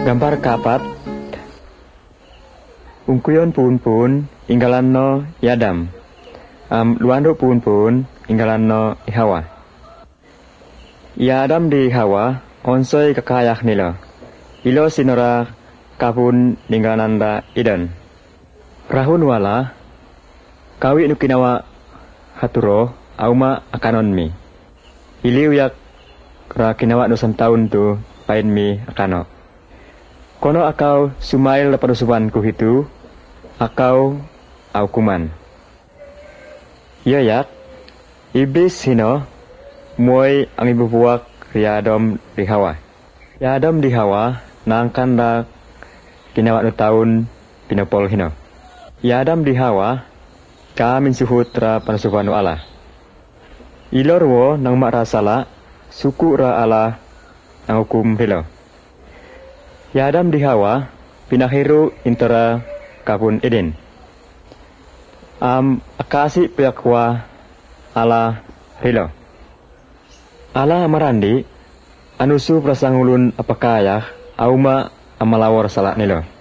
Gambar kapat. Ungkuyon pun inggalanno Yadam. Luando pun inggalanno Hawa. Yadam di Hawa onsoi kakayak nila. Ilo sinora kapun ninggalananda Eden. Rahun wala kawi nukinawa haturo auma akanonmi. Iliw yak ra kinawa no tahun tu pain mi akano. Kono akau sumail panusuban ku hitu, akau au kuman. Yayak, iblis hino, muay ang ibubuak Yadam di Hawa. Yadam di Hawa, nangkan da kinawa no tahun pinapol hino. Yadam di Hawa, kamin suhutra panusuban no Allah. Ilorwo nang makrasala, suku ra Allah ang hukum hilo. Yadam di Hawa, pinahiru intera kapun Eden. Akasi piyakwa ala hilo. Ala marandi, anusu prasangulun apakayah, auma amalawar salak nilo.